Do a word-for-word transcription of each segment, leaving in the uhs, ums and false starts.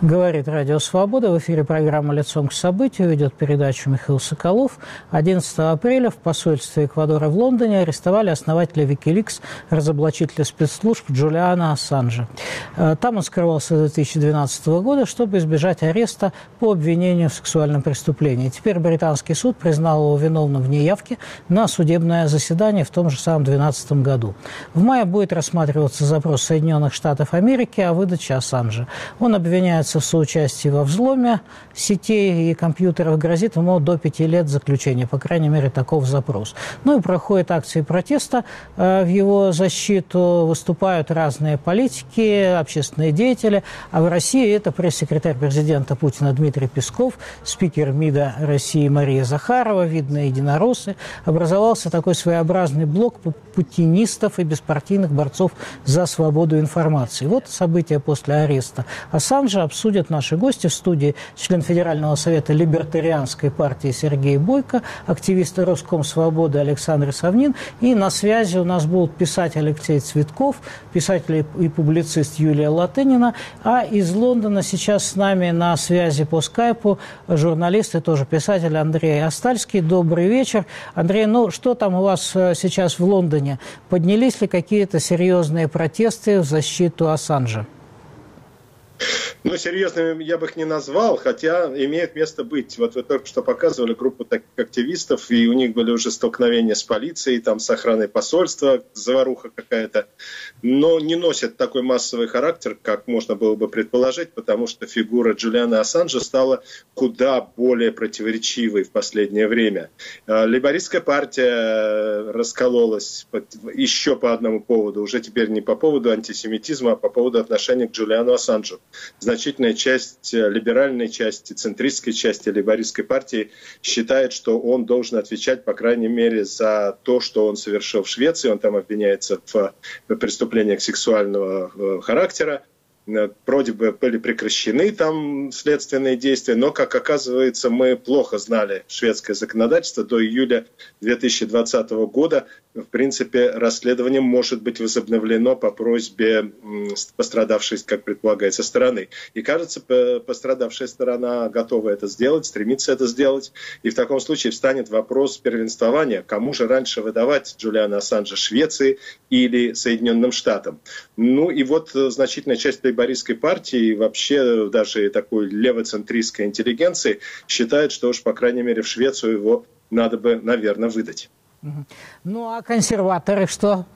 Говорит Радио Свобода. В эфире программа «Лицом к событию». Ведет передачу Михаил Соколов. одиннадцатого апреля в посольстве Эквадора в Лондоне арестовали основателя Wikileaks, разоблачителя спецслужб Джулиана Ассанжа. Там он скрывался с две тысячи двенадцатого года, чтобы избежать ареста по обвинению в сексуальном преступлении. Теперь британский суд признал его виновным в неявке на судебное заседание в том же самом две тысячи двенадцатом году. В мае будет рассматриваться запрос Соединенных Штатов Америки о выдаче Ассанжа. Он обвиняется в соучастии во взломе сетей и компьютеров, грозит ему до пяти лет заключения, по крайней мере, таков запрос. Ну и проходят акции протеста в его защиту, выступают разные политики, общественные деятели, а в России это пресс-секретарь президента Путина Дмитрий Песков, спикер МИДа России Мария Захарова, видные единороссы. Образовался такой своеобразный блок путинистов и беспартийных борцов за свободу информации. Вот события после ареста Ассанжа обсудят наши гости в студии: член Федерального совета Либертарианской партии Сергей Бойко, активист Роскомсвободы Александр Совнин, и на связи у нас будут писатель Алексей Цветков, писатель и публицист Юлия Латынина, а из Лондона сейчас с нами на связи по скайпу журналист и тоже писатель Андрей Остальский. Добрый вечер. Андрей, ну что там у вас сейчас в Лондоне? Поднялись ли какие-то серьезные протесты в защиту Ассанжа? Ну, серьезными я бы их не назвал, хотя имеет место быть. Вот вы только что показывали группу таких активистов, и у них были уже столкновения с полицией, там с охраной посольства, заваруха какая-то. Но не носят такой массовый характер, как можно было бы предположить, потому что фигура Джулиана Ассанжа стала куда более противоречивой в последнее время. Лейбористская партия раскололась еще по одному поводу, уже теперь не по поводу антисемитизма, а по поводу отношения к Джулиану Ассанжу. Значительная часть либеральной части, центристской части лейбористской партии считает, что он должен отвечать, по крайней мере, за то, что он совершил в Швеции. Он там обвиняется в преступлениях сексуального характера. Вроде бы были прекращены там следственные действия, но, как оказывается, мы плохо знали шведское законодательство. До июля две тысячи двадцатого года, в принципе, расследование может быть возобновлено по просьбе пострадавшей, как предполагается, стороны. И, кажется, пострадавшая сторона готова это сделать, стремится это сделать. И в таком случае встанет вопрос первенствования, кому же раньше выдавать Джулиана Ассанжа, Швеции или Соединенным Штатам. Ну и вот значительная часть лейбористской партии и вообще даже такой левоцентристской интеллигенции считает, что уж, по крайней мере, в Швецию его надо бы, наверное, выдать. Ну, а консерваторы что?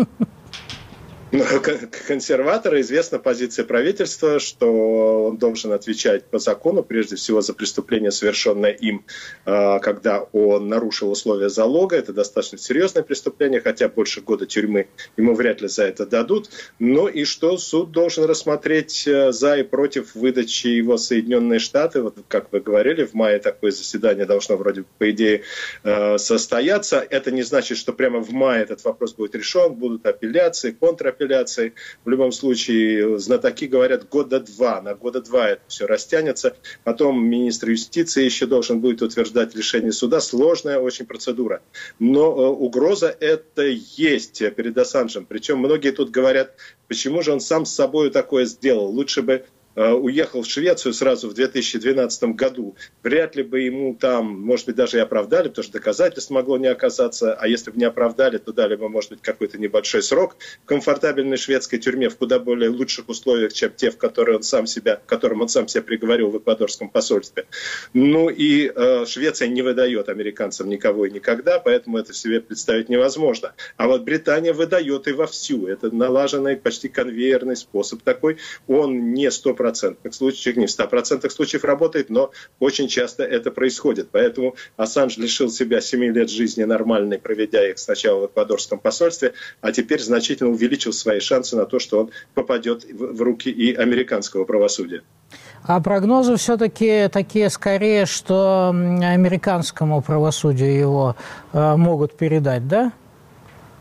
Консерваторы, известна позиция правительства, что он должен отвечать по закону, прежде всего за преступление, совершенное им, когда он нарушил условия залога. Это достаточно серьезное преступление, хотя больше года тюрьмы ему вряд ли за это дадут. Но и что суд должен рассмотреть за и против выдачи его Соединенные Штаты. Вот, как вы говорили, в мае такое заседание должно вроде бы, по идее, состояться. Это не значит, что прямо в мае этот вопрос будет решен, будут апелляции, контрапелляции. В любом случае, знатоки говорят, года два. На года два это все растянется. Потом министр юстиции еще должен будет утверждать решение суда. Сложная очень процедура. Но э, угроза это есть перед Ассанжем. Причем многие тут говорят, почему же он сам с собой такое сделал. Лучше бы уехал в Швецию сразу в две тысячи двенадцатом году, вряд ли бы ему там, может быть, даже и оправдали, потому что доказательств могло не оказаться, а если бы не оправдали, то дали бы, может быть, какой-то небольшой срок в комфортабельной шведской тюрьме в куда более лучших условиях, чем те, в которые он сам себя, к которым он сам себя приговорил в эквадорском посольстве. Ну и э, Швеция не выдает американцам никого и никогда, поэтому это себе представить невозможно. А вот Британия выдает и вовсю. Это налаженный, почти конвейерный способ такой. Он не сто процентов случаев, не в ста процентах случаев работает, но очень часто это происходит. Поэтому Ассанж лишил себя семи лет жизни нормальной, проведя их сначала в эквадорском посольстве, а теперь значительно увеличил свои шансы на то, что он попадет в руки и американского правосудия. А прогнозы все-таки такие скорее, что американскому правосудию его э, могут передать, да?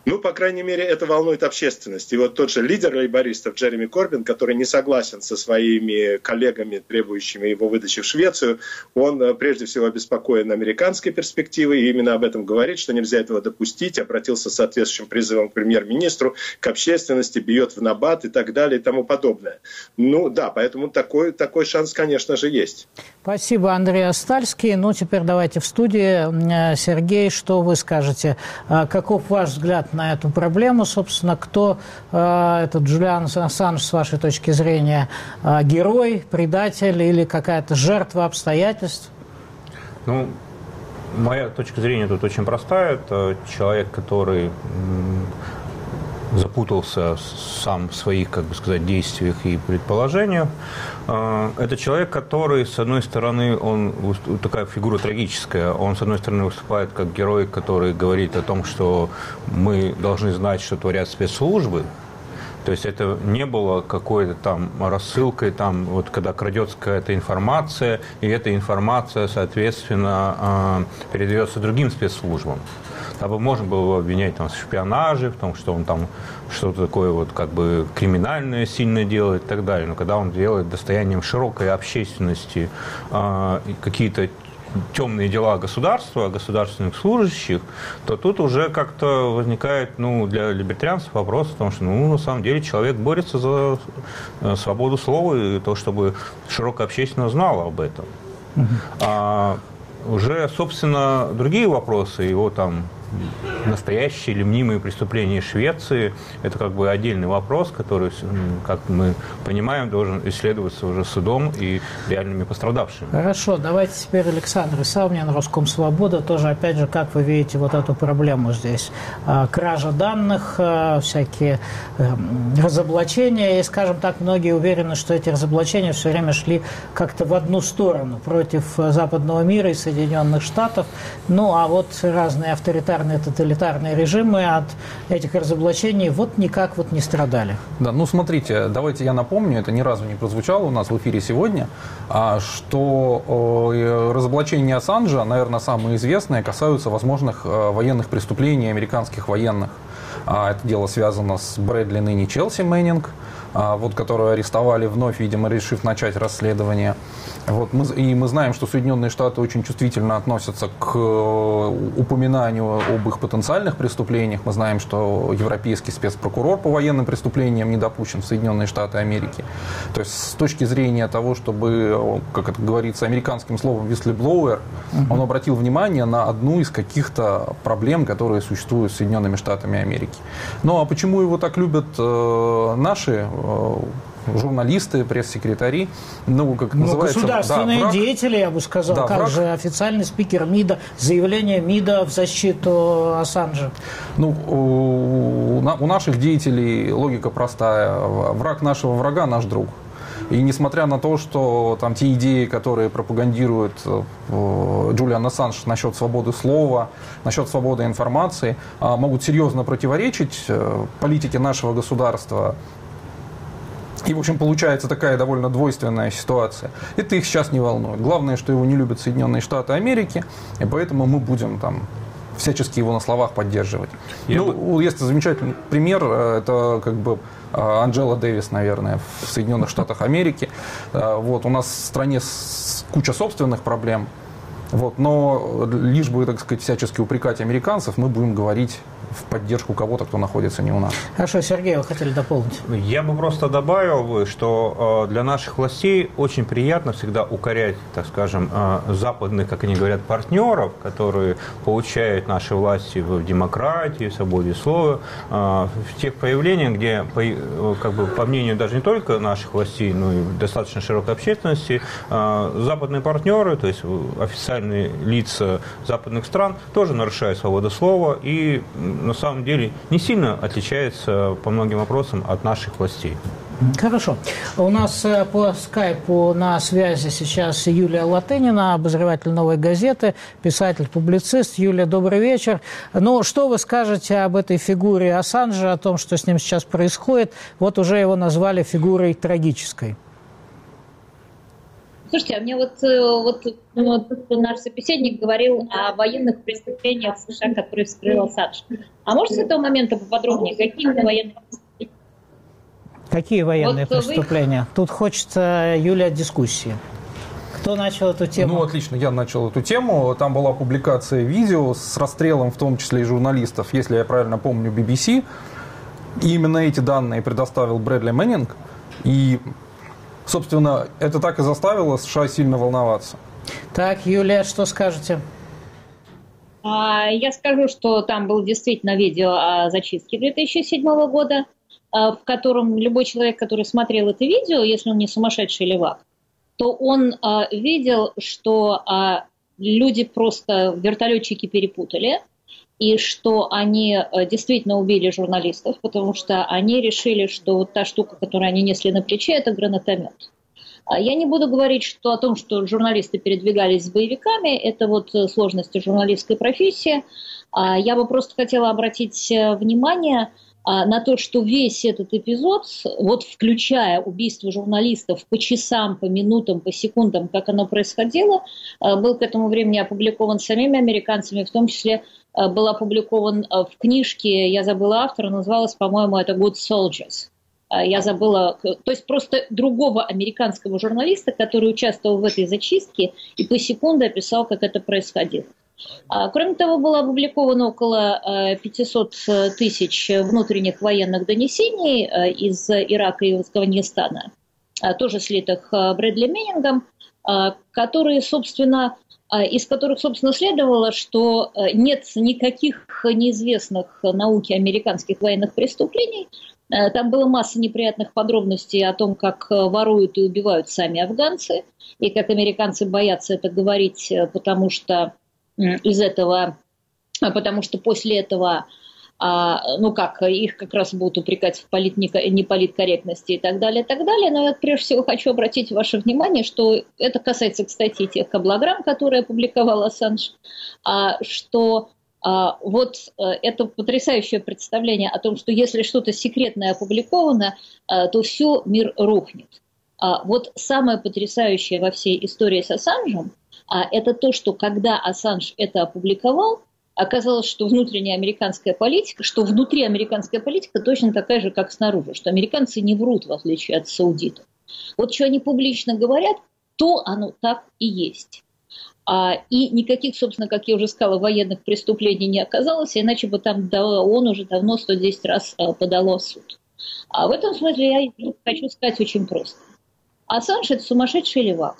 Ну, по крайней мере, это волнует общественность. И вот тот же лидер лейбористов Джереми Корбин, который не согласен со своими коллегами, требующими его выдачи в Швецию, он прежде всего обеспокоен американской перспективой, и именно об этом говорит, что нельзя этого допустить, обратился с соответствующим призывом к премьер-министру, к общественности, бьет в набат и так далее и тому подобное. Ну да, поэтому такой, такой шанс, конечно же, есть. Спасибо, Андрей Остальский. Ну, теперь давайте в студии. Сергей, что вы скажете? Каков ваш взгляд на эту проблему, собственно, кто э, этот Джулиан Ассанж, с вашей точки зрения, э, герой, предатель или какая-то жертва обстоятельств? Ну, моя точка зрения тут очень простая. Это человек, который м, запутался сам в своих, как бы сказать, действиях и предположениях. Это человек, который, с одной стороны, он такая фигура трагическая. Он, с одной стороны, выступает как герой, который говорит о том, что мы должны знать, что творят спецслужбы. То есть это не было какой-то там рассылкой, там, вот, когда крадется какая-то информация, и эта информация, соответственно, передается другим спецслужбам. Там можно было его обвинять там, в шпионаже, в том, что он там что-то такое вот как бы криминальное сильно делает и так далее. Но когда он делает достоянием широкой общественности э, какие-то темные дела государства, государственных служащих, то тут уже как-то возникает, ну, для либертарианцев вопрос о том, что, ну, на самом деле человек борется за свободу слова и то, чтобы широкая общественность знала об этом. Mm-hmm. А уже, собственно, другие вопросы, его там настоящие или мнимые преступления Швеции, это как бы отдельный вопрос, который, как мы понимаем, должен исследоваться уже судом и реальными пострадавшими. Хорошо, давайте теперь Александр Исаунин, Роскомсвобода, тоже, опять же, как вы видите вот эту проблему здесь? Кража данных, всякие разоблачения, и, скажем так, многие уверены, что эти разоблачения все время шли как-то в одну сторону, против западного мира и Соединенных Штатов, ну, а вот разные авторитарные тоталитарные режимы от этих разоблачений вот никак вот не страдали. Да, ну смотрите, давайте я напомню, это ни разу не прозвучало у нас в эфире сегодня, что разоблачения Ассанжа, наверное, самые известные, касаются возможных военных преступлений американских военных. Это дело связано с Брэдли, ныне Челси Мэннинг, вот, которую арестовали вновь, видимо, решив начать расследование. Вот, мы, и мы знаем, что Соединенные Штаты очень чувствительно относятся к упоминанию об их потенциальных преступлениях. Мы знаем, что европейский спецпрокурор по военным преступлениям не допущен в Соединенные Штаты Америки. То есть с точки зрения того, чтобы, как это говорится американским словом, whistleblower, uh-huh. он обратил внимание на одну из каких-то проблем, которые существуют с Соединенными Штатами Америки. Ну а почему его так любят э, наши журналисты, пресс-секретари, ну, как ну, называется... государственные да, враг, деятели, я бы сказал, да, как враг, же официальный спикер МИДа, заявление МИДа в защиту Ассанжа. Ну, у, у наших деятелей логика простая. Враг нашего врага – наш друг. И несмотря на то, что там те идеи, которые пропагандирует Джулиан Ассанж насчет свободы слова, насчет свободы информации, могут серьезно противоречить политике нашего государства. И, в общем, получается такая довольно двойственная ситуация. Это их сейчас не волнует. Главное, что его не любят Соединенные Штаты Америки, и поэтому мы будем там всячески его на словах поддерживать. Я ну, бы... есть замечательный пример, это как бы Анджела Дэвис, наверное, в Соединенных Штатах Америки. Вот, у нас в стране куча собственных проблем, вот, но лишь бы, так сказать, всячески упрекать американцев, мы будем говорить в поддержку кого-то, кто находится не у нас. Хорошо, Сергей, вы хотели дополнить? Я бы просто добавил, что для наших властей очень приятно всегда укорять, так скажем, западных, как они говорят, партнеров, которые получают наши власти в демократии, в свободе слова, в тех проявлениях, где, как бы, по мнению даже не только наших властей, но и достаточно широкой общественности, западные партнеры, то есть официальные лица западных стран, тоже нарушают свободу слова и на самом деле не сильно отличается по многим вопросам от наших властей. Хорошо. У нас по скайпу на связи сейчас Юлия Латынина, обозреватель «Новой газеты», писатель-публицист. Юлия, добрый вечер. Ну, что вы скажете об этой фигуре Ассанжа, о том, что с ним сейчас происходит? Вот уже его назвали фигурой трагической. Слушайте, а мне вот, вот, вот наш собеседник говорил о военных преступлениях в США, которые вскрыл Ассанж. А может с этого момента поподробнее, какие именно военные преступления? Какие военные вот преступления? вы... Тут хочется, Юля, дискуссии. Кто начал эту тему? Ну, отлично, я начал эту тему. Там была публикация видео с расстрелом, в том числе и журналистов, если я правильно помню, би би си. И именно эти данные предоставил Брэдли Мэннинг. И, собственно, это так и заставило США сильно волноваться. Так, Юлия, что скажете? Я скажу, что там было действительно видео о зачистке две тысячи седьмого года, в котором любой человек, который смотрел это видео, если он не сумасшедший левак, то он видел, что люди просто, вертолетчики перепутали, и что они действительно убили журналистов, потому что они решили, что вот та штука, которую они несли на плече, это гранатомет. Я не буду говорить что, о том, что журналисты передвигались с боевиками, это вот сложности журналистской профессии. Я бы просто хотела обратить внимание на то, что весь этот эпизод, вот включая убийство журналистов по часам, по минутам, по секундам, как оно происходило, был к этому времени опубликован самими американцами, в том числе был опубликован в книжке, я забыла автора, называлась, по-моему, это «Good Soldiers». Я забыла, то есть просто другого американского журналиста, который участвовал в этой зачистке и по секунде описал, как это происходило. Кроме того, было опубликовано около пятьсот тысяч внутренних военных донесений из Ирака и Афганистана, тоже слитых Брэдли Мэннингом, которые, собственно, из которых, собственно, следовало, что нет никаких неизвестных науке американских военных преступлений. Там была масса неприятных подробностей о том, как воруют и убивают сами афганцы, и как американцы боятся это говорить, потому что из этого, потому что после этого, ну как, их как раз будут упрекать в полит, неполиткорректности и так далее, и так далее. Но я прежде всего хочу обратить ваше внимание, что это касается, кстати, тех каблограмм, которые опубликовал Ассанж, что вот это потрясающее представление о том, что если что-то секретное опубликовано, то все, мир рухнет. Вот самое потрясающее во всей истории с Ассанжем это то, что когда Ассанж это опубликовал, оказалось, что внутренняя американская политика, что внутри американская политика точно такая же, как снаружи, что американцы не врут, в отличие от саудитов. Вот что они публично говорят, то оно так и есть. И никаких, собственно, как я уже сказала, военных преступлений не оказалось, иначе бы там он уже давно сто десять раз подало в суд. А в этом смысле я хочу сказать очень просто. Ассанж – это сумасшедший левак,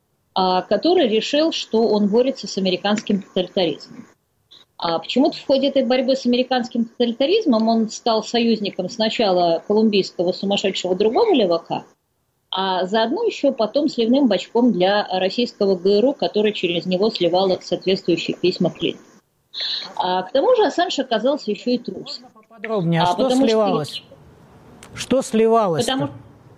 который решил, что он борется с американским тоталитаризмом. А почему-то в ходе этой борьбы с американским тоталитаризмом он стал союзником сначала колумбийского сумасшедшего другого левака, а заодно еще потом сливным бачком для российского ГРУ, который через него сливало соответствующие письма Клинтону. А к тому же Ассанж оказался еще и трус. Поподробнее, а, а что сливалось? Что, что сливалось? Потому...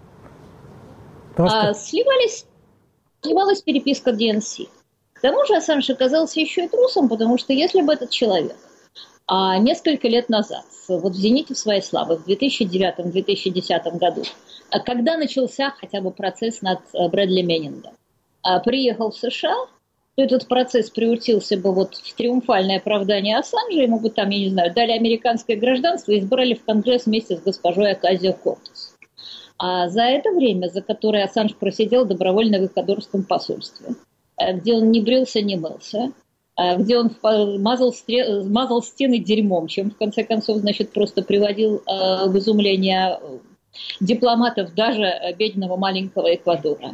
Просто... А, сливались, сливалась переписка ди эн си. К тому же Ассанж оказался еще и трусом, потому что если бы этот человек а, несколько лет назад, вот в зените своей славы, в две тысячи девятом - две тысячи десятом году, когда начался хотя бы процесс над Брэдли Мэннингом, а, приехал в США, то этот процесс превратился бы вот в триумфальное оправдание Ассанжа, ему бы там, я не знаю, дали американское гражданство и избрали в Конгресс вместе с госпожой Оказио-Кортес. А за это время, за которое Ассанж просидел добровольно в эквадорском посольстве, где он не брился, не мылся, где он мазал, стре... мазал стены дерьмом, чем в конце концов, значит, просто приводил в изумление дипломатов даже бедного маленького Эквадора,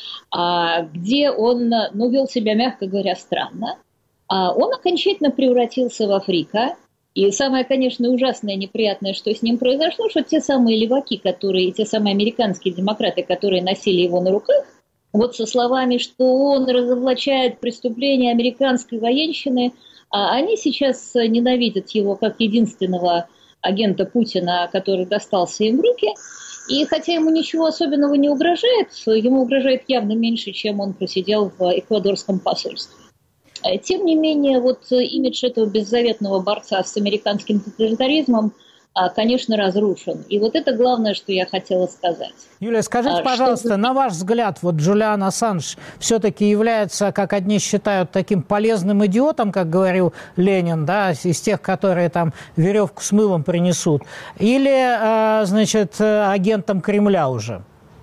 где он, ну, вел себя, мягко говоря, странно. Он окончательно превратился в Африка. И самое, конечно, ужасное, неприятное, что с ним произошло, что те самые леваки, которые, те самые американские демократы, которые носили его на руках, вот со словами, что он разоблачает преступления американской военщины, они сейчас ненавидят его как единственного агента Путина, который достался им в руки. И хотя ему ничего особенного не угрожает, ему угрожает явно меньше, чем он просидел в эквадорском посольстве. Тем не менее, вот имидж этого беззаветного борца с американским тоталитаризмом конечно, разрушен. И вот это главное, что я хотела сказать. Юлия, скажите, а, пожалуйста, что... на ваш взгляд, вот Джулиан Ассанж все-таки является, как одни считают, таким полезным идиотом, как говорил Ленин, да, из тех, которые там веревку с мылом принесут, или, значит, агентом Кремля уже?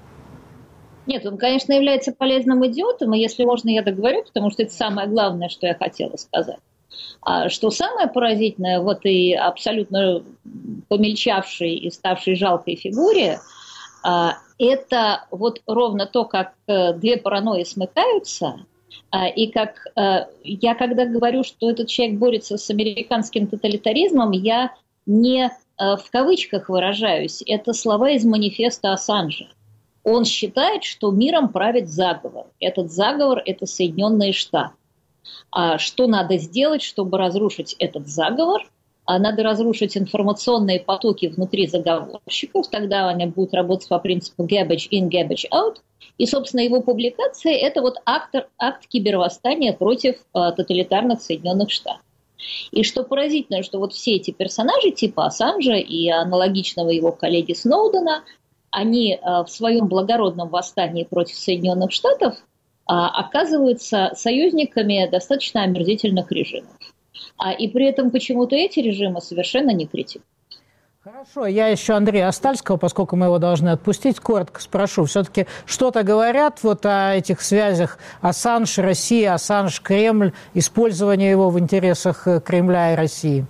Нет, он, конечно, является полезным идиотом, и если можно, я договорю, потому что это самое главное, что я хотела сказать. А что самое поразительное в этой абсолютно помельчавшей и ставшей жалкой фигуре, это вот ровно то, как две паранойи смыкаются, и как я, когда говорю, что этот человек борется с американским тоталитаризмом, я не в кавычках выражаюсь, это слова из манифеста Ассанжа. Он считает, что миром правит заговор. Этот заговор – это Соединенные Штаты. А что надо сделать, чтобы разрушить этот заговор? А надо разрушить информационные потоки внутри заговорщиков, тогда они будут работать по принципу garbage in, garbage out. И, собственно, его публикация – это вот акт, акт кибервосстания против а, тоталитарных Соединенных Штатов. И что поразительно, что вот все эти персонажи типа Ассанжа и аналогичного его коллеги Сноудена, они а, в своем благородном восстании против Соединенных Штатов оказываются союзниками достаточно омерзительных режимов. А, и при этом почему-то эти режимы совершенно не критикуют. Хорошо, я еще Андрея Остальского, поскольку мы его должны отпустить, коротко спрошу. Все-таки что-то говорят вот о этих связях Ассанж, Россия, Ассанж, Кремль, использование его в интересах Кремля и России?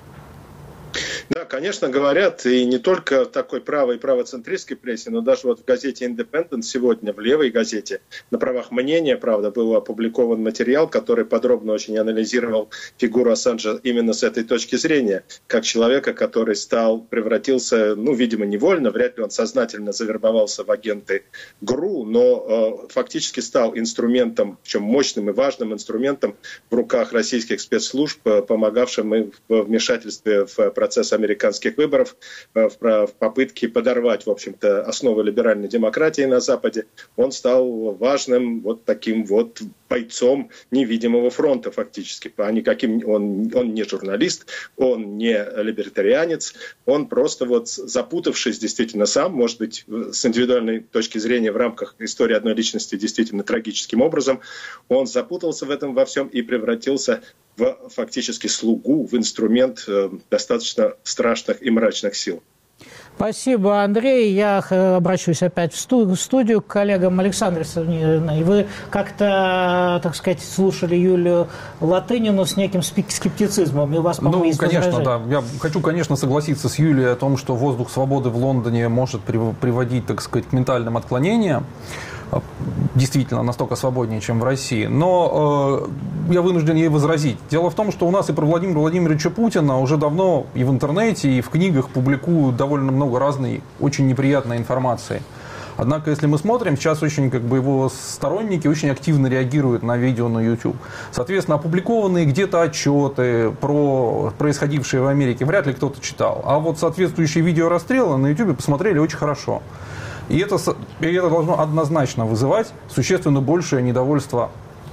Да, конечно, говорят, и не только в такой правой и правоцентристской прессе, но даже вот в газете «Индепендент» сегодня, в левой газете, на правах мнения, правда, был опубликован материал, который подробно очень анализировал фигуру Ассанжа именно с этой точки зрения, как человека, который стал, превратился, ну, видимо, невольно, вряд ли он сознательно завербовался в агенты ГРУ, но э, фактически стал инструментом, причем мощным и важным инструментом в руках российских спецслужб, помогавшим им в вмешательстве в процесс американских выборов, в попытке подорвать, в общем-то, основы либеральной демократии на Западе. Он стал важным вот таким вот бойцом невидимого фронта фактически. А никаким, он, он не журналист, он не либертарианец, он просто вот запутавшись действительно сам, может быть, с индивидуальной точки зрения в рамках истории одной личности действительно трагическим образом, он запутался в этом во всем и превратился в фактически слугу, в инструмент э, достаточно страшных и мрачных сил. Спасибо, Андрей. Я обращусь опять в студию к коллегам. Александр, вы как-то, так сказать, слушали Юлию Латынину с неким скептицизмом, и у вас, по-моему, Ну, есть конечно, возражение. да. Я хочу, конечно, согласиться с Юлией о том, что воздух свободы в Лондоне может приводить, так сказать, к ментальным отклонениям. Действительно, настолько свободнее, чем в России. Но э, я вынужден ей возразить. Дело в том, что у нас и про Владимира Владимировича Путина уже давно и в интернете, и в книгах публикуют довольно много разной, очень неприятной информации. Однако, если мы смотрим, сейчас очень как бы его сторонники очень активно реагируют на видео на YouTube. Соответственно, опубликованные где-то отчеты про происходившее в Америке вряд ли кто-то читал. А вот соответствующие видеорасстрелы на YouTube посмотрели очень хорошо. И это, и это должно однозначно вызывать существенно большее недовольство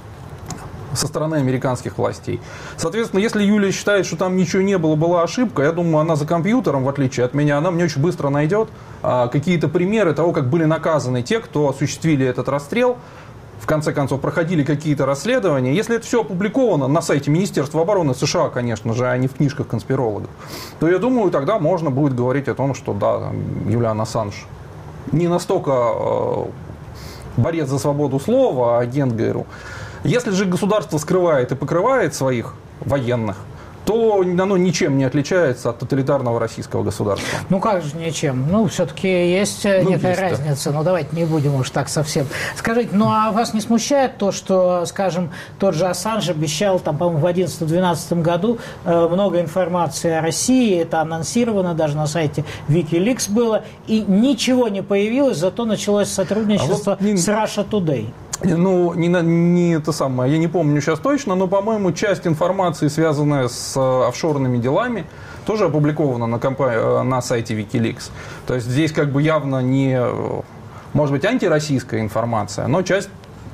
со стороны американских властей. Соответственно, если Юлия считает, что там ничего не было, была ошибка, я думаю, она за компьютером, в отличие от меня, она мне очень быстро найдет а, какие-то примеры того, как были наказаны те, кто осуществили этот расстрел, в конце концов, проходили какие-то расследования. Если это все опубликовано на сайте Министерства обороны США, конечно же, а не в книжках конспирологов, то, я думаю, тогда можно будет говорить о том, что да, Юлиан Ассанж не настолько э, борец за свободу слова, а агент ГРУ. Если же государство скрывает и покрывает своих военных, то оно ничем не отличается от тоталитарного российского государства. Ну как же ничем? Ну, все-таки есть ну, некая есть, разница. Да. Но давайте не будем уж так совсем. Скажите, ну а вас не смущает то, что, скажем, тот же Ассанж обещал, там, по-моему, в две тысячи одиннадцатом-две тысячи двенадцатом году э, много информации о России, это анонсировано, даже на сайте Wikileaks было, и ничего не появилось, зато началось сотрудничество а вот не... с Russia Today. Ну, не, не это самое, я не помню сейчас точно, но, по-моему, часть информации, связанная с офшорными делами, тоже опубликована на, компа- на сайте Wikileaks. То есть здесь как бы явно не, может быть, антироссийская информация, но часть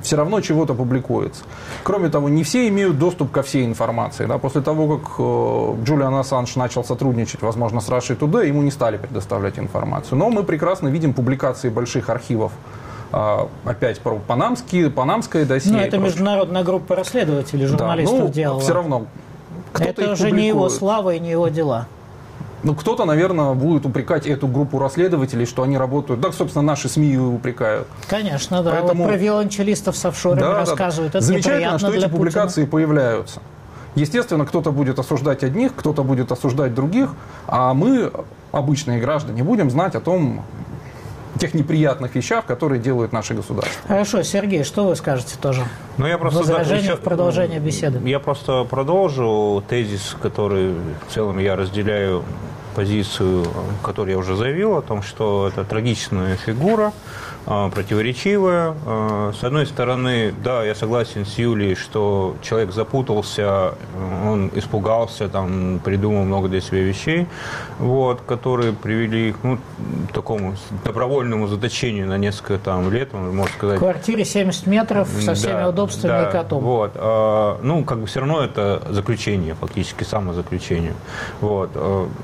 все равно чего-то публикуется. Кроме того, не все имеют доступ ко всей информации. Да? После того, как э, Джулиан Ассанж начал сотрудничать, возможно, с Russia Today, ему не стали предоставлять информацию. Но мы прекрасно видим публикации больших архивов. Э, опять про панамские, панамское досье. Но это международная группа расследователей, журналистов да, ну, делала. Все равно. Это уже не его слава и не его дела. Ну, кто-то, наверное, будет упрекать эту группу расследователей, что они работают. Да, собственно, наши СМИ упрекают. Конечно, да. Поэтому... Вот про виолончелистов с офшорами да, рассказывают. Да, да. Это замечательно, что эти Путина. публикации появляются. Естественно, кто-то будет осуждать одних, кто-то будет осуждать других, а мы, обычные граждане, будем знать о том, тех неприятных вещах, которые делают наши государства. Хорошо, Сергей, что вы скажете тоже? Ну, я просто Возражение еще, в продолжение беседы. Я просто продолжу тезис, который в целом я разделяю позицию, которую я уже заявил, о том, что это трагичная фигура, противоречивая. С одной стороны, да, я согласен с Юлией, что человек запутался, он испугался, там, придумал много для себя вещей, вот, которые привели их ну, к такому добровольному заточению на несколько там, лет, можно сказать. В квартире семьдесят метров со всеми да, удобствами да, и котом. Вот, ну, как бы все равно это заключение, фактически самозаключение. Вот.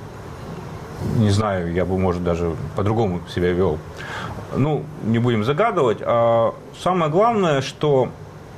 Не знаю, я бы, может, даже по-другому себя вел. Ну, не будем загадывать. А самое главное, что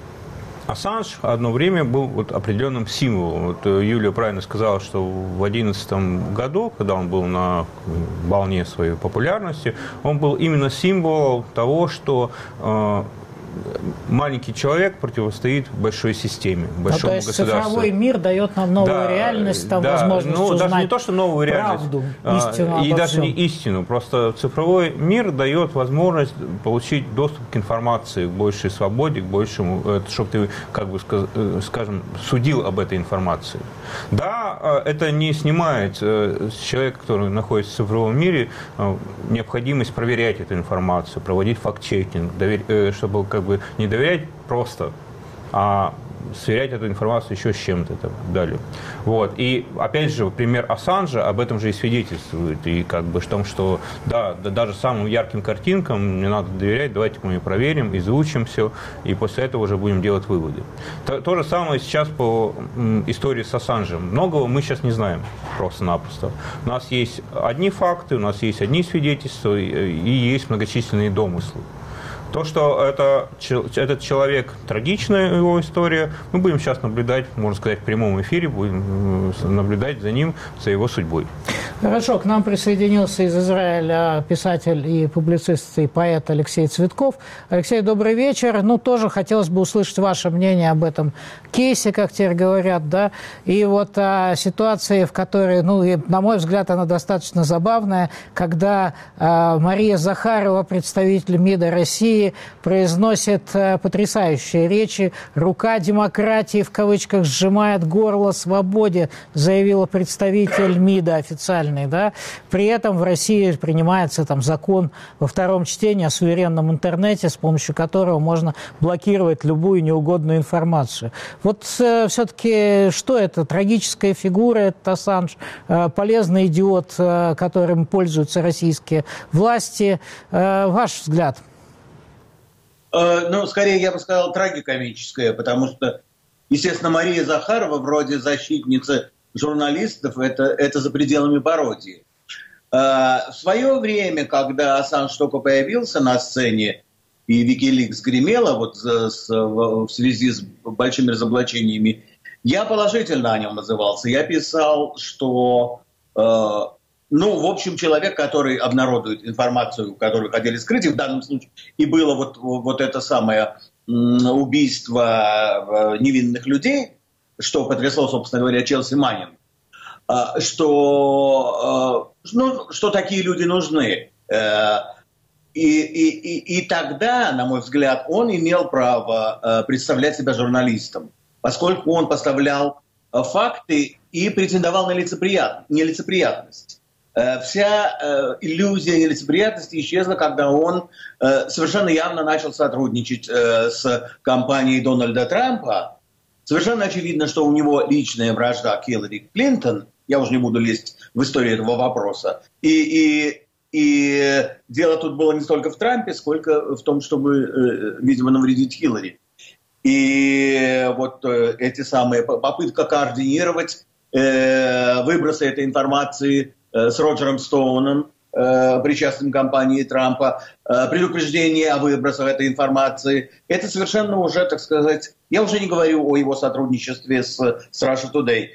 Ассанж одно время был вот определенным символом. Вот Юлия правильно сказала, что в две тысячи одиннадцатом году, когда он был на волне своей популярности, он был именно символом того, что э, маленький человек противостоит большой системе, большому ну, то есть государству. Цифровой мир дает нам новую да, реальность, там да, возможность ну, узнать даже не то, что новую реальность, правду, истину и обо даже всем. не истину. Просто цифровой мир дает возможность получить доступ к информации, к большей свободе, к большему, чтобы ты, как бы, скажем, судил об этой информации. Да, это не снимает с человека, который находится в цифровом мире, необходимость проверять эту информацию, проводить факт-чекинг, чтобы как бы не доверять просто, а сверять эту информацию еще с чем-то и так далее. Вот. И опять же, пример Ассанжа об этом же и свидетельствует. И как бы в том, что да, да, даже самым ярким картинкам не надо доверять, давайте мы проверим, изучим все, и после этого уже будем делать выводы. То, то же самое сейчас по м, истории с Ассанжем. Многого мы сейчас не знаем просто-напросто. У нас есть одни факты, у нас есть одни свидетельства, и, и есть многочисленные домыслы. То, что это, этот человек, трагичная его история, мы будем сейчас наблюдать, можно сказать, в прямом эфире, будем наблюдать за ним, за его судьбой. Хорошо, к нам присоединился из Израиля писатель и публицист и поэт Алексей Цветков. Алексей, добрый вечер. Ну, тоже хотелось бы услышать ваше мнение об этом кейсе, как теперь говорят, да, и вот о ситуации, в которой, ну, и, на мой взгляд, она достаточно забавная, когда э, Мария Захарова, представитель МИДа России, произносит э, потрясающие речи. «Рука демократии, в кавычках, сжимает горло свободе», заявила представитель МИДа официальный. Да? При этом в России принимается там, закон во втором чтении о суверенном интернете, с помощью которого можно блокировать любую неугодную информацию. Вот э, все-таки что это? Трагическая фигура, этот Ассанж, э, полезный идиот, э, которым пользуются российские власти. Э, ваш взгляд? Ну, скорее, я бы сказал, трагикомическое, потому что, естественно, Мария Захарова, вроде защитницы журналистов, это, это за пределами пародии. В свое время, когда Ассанж только появился на сцене, и Викиликс гремела вот с, в связи с большими разоблачениями, я положительно о нем отзывался. Я писал, что... Ну, в общем, человек, который обнародует информацию, которую хотели скрыть, и в данном случае и было вот, вот это самое убийство невинных людей, что потрясло, собственно говоря, Челси Маннинг, что, ну, что такие люди нужны. И, и, и, и тогда, на мой взгляд, он имел право представлять себя журналистом, поскольку он поставлял факты и претендовал на лицеприят... нелицеприятность. Вся э, иллюзия нелицеприятности исчезла, когда он э, совершенно явно начал сотрудничать э, с компанией Дональда Трампа. Совершенно очевидно, что у него личная вражда к Хиллари Клинтон. Я уже не буду лезть в историю этого вопроса. И, и И дело тут было не столько в Трампе, сколько в том, чтобы, видимо, навредить Хиллари. И вот эти самые попытка координировать выбросы этой информации с Роджером Стоуном, причастным к кампании Трампа, предупреждение о выбросах этой информации. Это совершенно уже, так сказать, я уже не говорю о его сотрудничестве с, с Russia Today.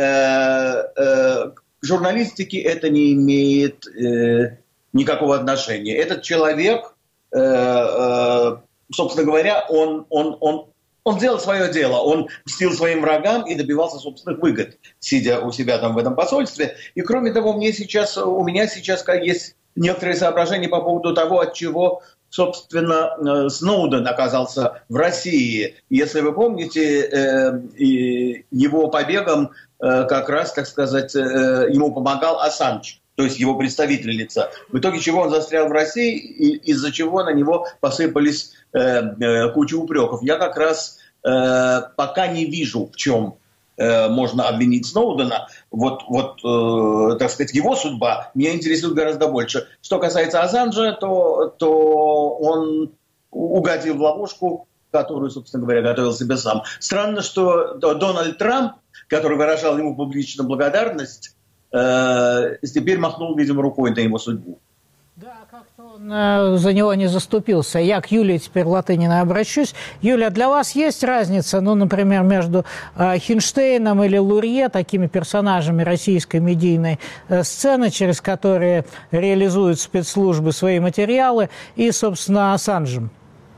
К журналистике это не имеет никакого отношения. Этот человек, собственно говоря, он, он, он Он делал свое дело, он мстил своим врагам и добивался собственных выгод, сидя у себя там в этом посольстве. И кроме того, мне сейчас, у меня сейчас есть некоторые соображения по поводу того, от чего, собственно, Сноуден оказался в России. Если вы помните, его побегом как раз, так сказать, ему помогал Ассанж, то есть его представитель лица. В итоге чего он застрял в России, из-за чего на него посыпались э, э, куча упреков. Я как раз э, пока не вижу, в чем э, можно обвинить Сноудена. Вот, вот э, так сказать, его судьба меня интересует гораздо больше. Что касается Ассанжа, то, то он угодил в ловушку, которую, собственно говоря, готовил себе сам. Странно, что Дональд Трамп, который выражал ему публично благодарность, теперь махнул, видимо, рукой на его судьбу. Да, как-то он за него не заступился. Я к Юлии теперь Латыниной обращусь. Юля, для вас есть разница, ну, например, между Хинштейном или Лурье, такими персонажами российской медийной сцены, через которые реализуют спецслужбы свои материалы, и, собственно, Ассанжем?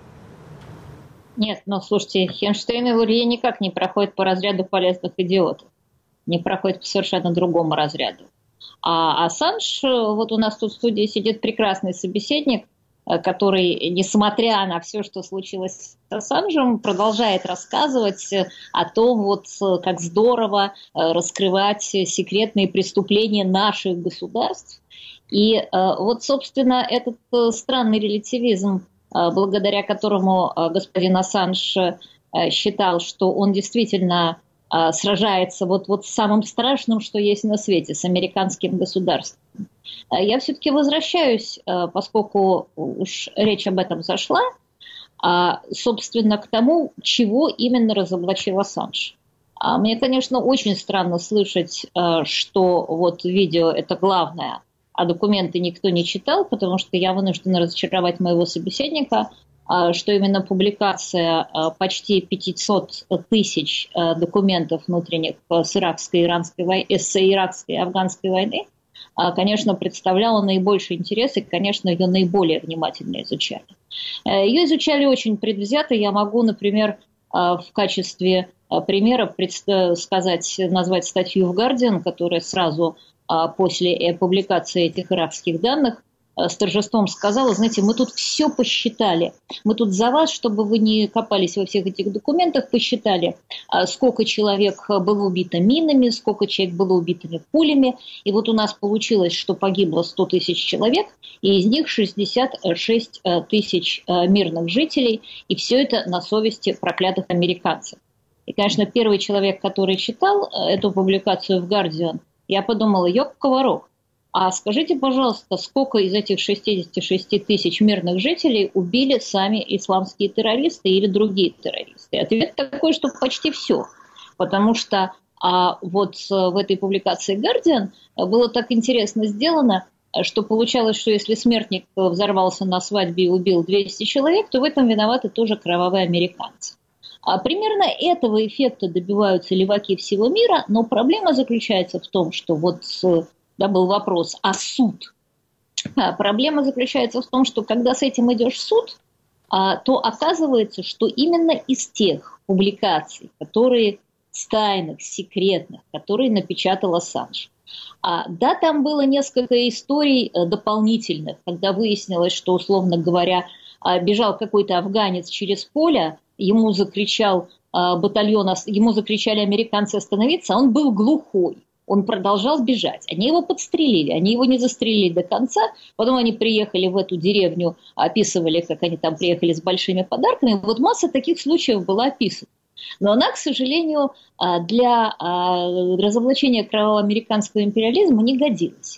Нет, ну, слушайте, Хинштейн и Лурье никак не проходят по разряду полезных идиотов. Не проходит по совершенно другому разряду. А Ассанж, вот у нас тут в студии сидит прекрасный собеседник, который, несмотря на все, что случилось с Ассанжем, продолжает рассказывать о том, вот, как здорово раскрывать секретные преступления наших государств. И вот, собственно, этот странный релятивизм, благодаря которому господин Ассанж считал, что он действительно сражается вот, вот с самым страшным, что есть на свете, с американским государством. Я все-таки возвращаюсь, поскольку уж речь об этом зашла, собственно, к тому, чего именно разоблачил Ассанж. Мне, конечно, очень странно слышать, что вот видео – это главное, а документы никто не читал, потому что я вынуждена разочаровать моего собеседника, что именно публикация почти пятьсот тысяч документов внутренних с иракской, иранской, с иракской и афганской войны, конечно, представляла наибольший интерес и, конечно, ее наиболее внимательно изучали. Ее изучали очень предвзято. Я могу, например, в качестве примера сказать, назвать статью в «Гардиан», которая сразу после публикации этих иракских данных с торжеством сказала: знаете, мы тут все посчитали. Мы тут за вас, чтобы вы не копались во всех этих документах, посчитали, сколько человек было убито минами, сколько человек было убито пулями. И вот у нас получилось, что погибло сто тысяч человек, и из них шестьдесят шесть тысяч мирных жителей. И все это на совести проклятых американцев. И, конечно, первый человек, который читал эту публикацию в «Гардиан», я подумала: ёк-коварок. А скажите, пожалуйста, сколько из этих шестьдесят шесть тысяч мирных жителей убили сами исламские террористы или другие террористы? Ответ такой, что почти все. Потому что а вот в этой публикации «Гардиан» было так интересно сделано, что получалось, что если смертник взорвался на свадьбе и убил двести человек, то в этом виноваты тоже кровавые американцы. А примерно этого эффекта добиваются леваки всего мира, но проблема заключается в том, что вот... Да, был вопрос, а суд? А проблема заключается в том, что когда с этим идешь в суд, а, то оказывается, что именно из тех публикаций, которые тайных, секретных, которые напечатал Ассанж, а, да, там было несколько историй а, дополнительных, когда выяснилось, что, условно говоря, а, бежал какой-то афганец через поле, ему закричал а, батальон, ему закричали американцы остановиться, а он был глухой. Он продолжал бежать. Они его подстрелили, они его не застрелили до конца. Потом они приехали в эту деревню, описывали, как они там приехали с большими подарками. Вот масса таких случаев была описана. Но она, к сожалению, для разоблачения кровавого американского империализма не годилась.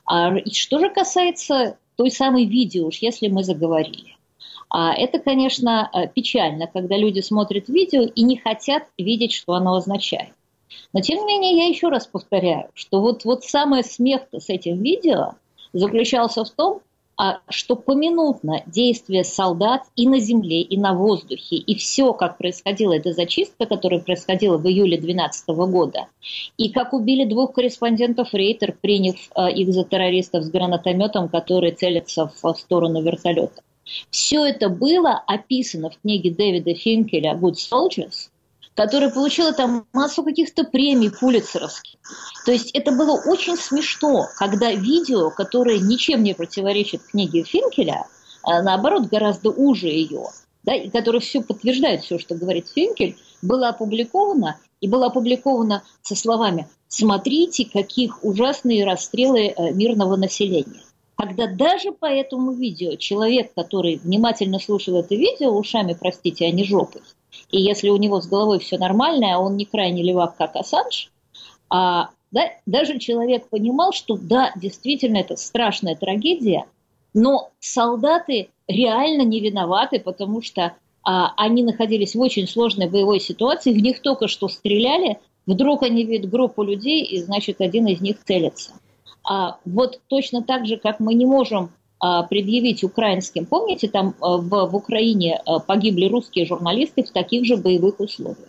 А что же касается той самой видео, уж если мы заговорили. А это, конечно, печально, когда люди смотрят видео и не хотят видеть, что оно означает. Но, тем не менее, я еще раз повторяю, что вот, вот самое смех-то с этим видео заключался в том, что поминутно действия солдат и на земле, и на воздухе, и все, как происходила эта зачистка, которая происходила в июле две тысячи двенадцатого года, и как убили двух корреспондентов Рейтер, приняв их за террористов с гранатометом, который целится в сторону вертолета. Все это было описано в книге Дэвида Финкеля «Good Soldiers», которая получила там массу каких-то премий пулитцеровских. То есть это было очень смешно, когда видео, которое ничем не противоречит книге Финкеля, а наоборот гораздо уже ее, да, и которое все подтверждает, все, что говорит Финкель, было опубликовано, и было опубликовано со словами «Смотрите, каких ужасные расстрелы мирного населения». Когда даже по этому видео человек, который внимательно слушал это видео, ушами, простите, а не жопой, и если у него с головой все нормально, а он не крайне левак, как Ассанж, а, да, даже человек понимал, что да, действительно, это страшная трагедия, но солдаты реально не виноваты, потому что а, они находились в очень сложной боевой ситуации, в них только что стреляли, вдруг они видят группу людей, и, значит, один из них целится. А, вот точно так же, как мы не можем предъявить украинским. Помните, там в, в Украине погибли русские журналисты в таких же боевых условиях.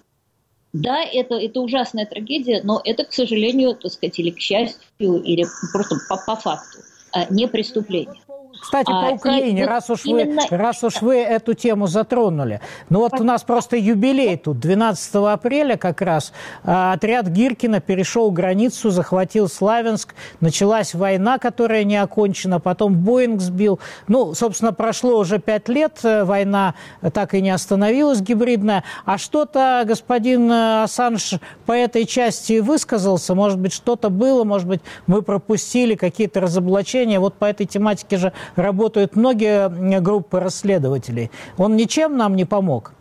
Да, это, это ужасная трагедия, но это, к сожалению, так сказать, или к счастью, или просто по, по факту, не преступление. Кстати, по а, Украине, раз уж, именно... вы, раз уж вы эту тему затронули. Ну вот у нас просто юбилей тут. двенадцатого апреля как раз отряд Гиркина перешел границу, захватил Славянск. Началась война, которая не окончена. Потом Боинг сбил. Ну, собственно, прошло уже пять лет. Война так и не остановилась, гибридная. А что-то господин Ассанж по этой части высказался? Может быть, что-то было? Может быть, мы пропустили какие-то разоблачения? Вот по этой тематике же работают многие группы расследователей. Он ничем нам не помог?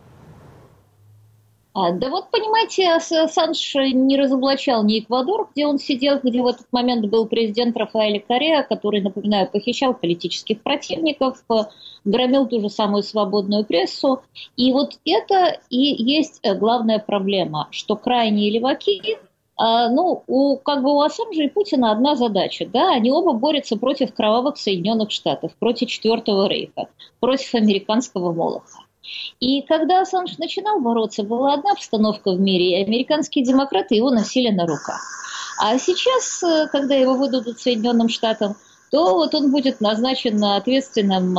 А, да вот, понимаете, Ассанж не разоблачал ни Эквадор, где он сидел, где в этот момент был президент Рафаэль Корреа, который, напоминаю, похищал политических противников, громил ту же самую свободную прессу. И вот это и есть главная проблема, что крайние леваки, ну, у, как бы у Ассанжа и Путина одна задача, да, они оба борются против кровавых Соединенных Штатов, против Четвертого Рейха, против американского Молоха. И когда Ассанж начинал бороться, была одна обстановка в мире, и американские демократы его носили на руках. А сейчас, когда его выдадут Соединенным Штатам, то вот он будет назначен ответственным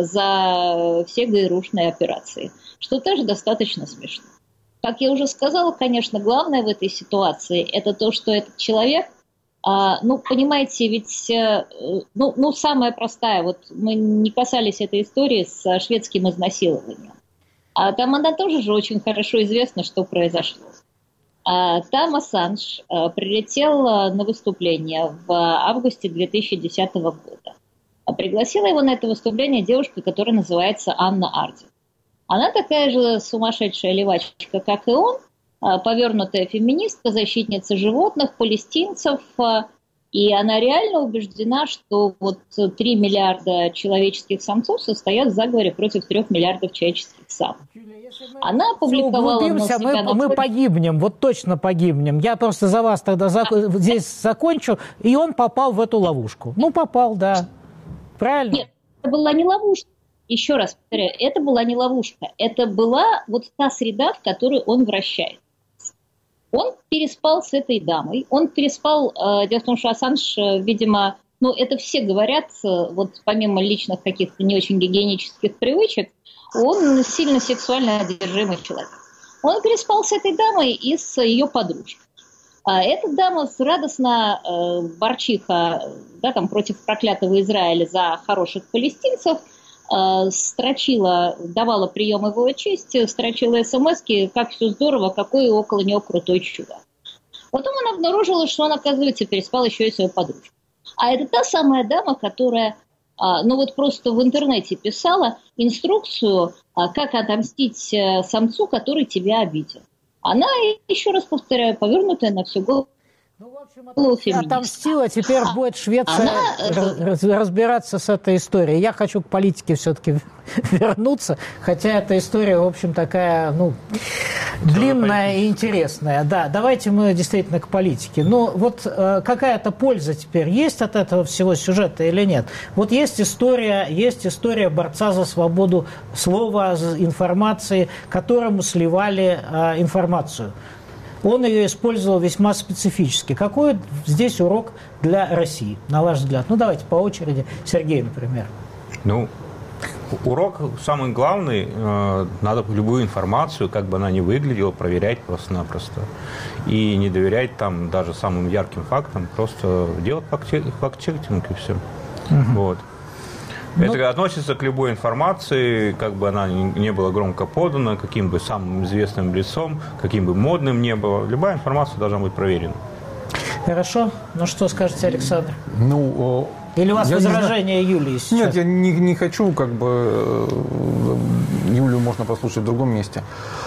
за все ГРУшные операции, что тоже достаточно смешно. Как я уже сказала, конечно, главное в этой ситуации – это то, что этот человек, а, ну, понимаете, ведь, ну, ну, самая простая, вот мы не касались этой истории с шведским изнасилованием, а там она тоже же очень хорошо известна, что произошло. А, там Ассанж а, прилетел на выступление в августе две тысячи десятого года. А пригласила его на это выступление девушка, которая называется Анна Ардин. Она такая же сумасшедшая левачка, как и он, повернутая феминистка, защитница животных, палестинцев. И она реально убеждена, что вот три миллиарда человеческих самцов состоят в заговоре против трех миллиардов человеческих самок. Она опубликовала... Углубимся, мы, на... мы погибнем, вот точно погибнем. Я просто за вас тогда зак... а... здесь закончу. И он попал в эту ловушку. Ну, попал, да. Правильно? Нет, это была не ловушка. Еще раз повторяю, это была не ловушка, это была вот та среда, в которой он вращается. Он переспал с этой дамой, он переспал, э, дело в том, что Ассанж, э, видимо, ну это все говорят, э, вот помимо личных каких-то не очень гигиенических привычек, он сильно сексуально одержимый человек. Он переспал с этой дамой и с ее подружкой. А эта дама радостно э, борчиха, да, там, против проклятого Израиля за хороших палестинцев, строчила, давала прием его чести, строчила смски, как все здорово, какой около него крутой чувак. Потом она обнаружила, что он, оказывается, переспал еще и свою подружку. А это та самая дама, которая, ну вот просто в интернете писала инструкцию, как отомстить самцу, который тебя обидел. Она, еще раз повторяю, повернутая на всю голову. Ну, в общем, отомстила, теперь а, будет Швеция она... раз, разбираться с этой историей. Я хочу к политике все-таки вернуться, хотя эта история, в общем, такая, ну, длинная и интересная. Да, давайте мы действительно к политике. Но вот э, какая-то польза теперь есть от этого всего сюжета или нет? Вот есть история, есть история борца за свободу слова, информации, которому сливали э, информацию. Он ее использовал весьма специфически. Какой здесь урок для России, на ваш взгляд? Ну, давайте по очереди. Сергей, например. Ну, урок самый главный. Надо любую информацию, как бы она ни выглядела, проверять просто-напросто. И не доверять там даже самым ярким фактам. Просто делать факт-чекинг и все. Угу. Вот. Это ну, относится к любой информации, как бы она не была громко подана, каким бы самым известным лицом, каким бы модным не было. Любая информация должна быть проверена. Хорошо. Ну что скажете, Александр? Ну, или у вас возражение Юлии сейчас? Нет, я не, не хочу, как бы, Юлию можно послушать в другом месте.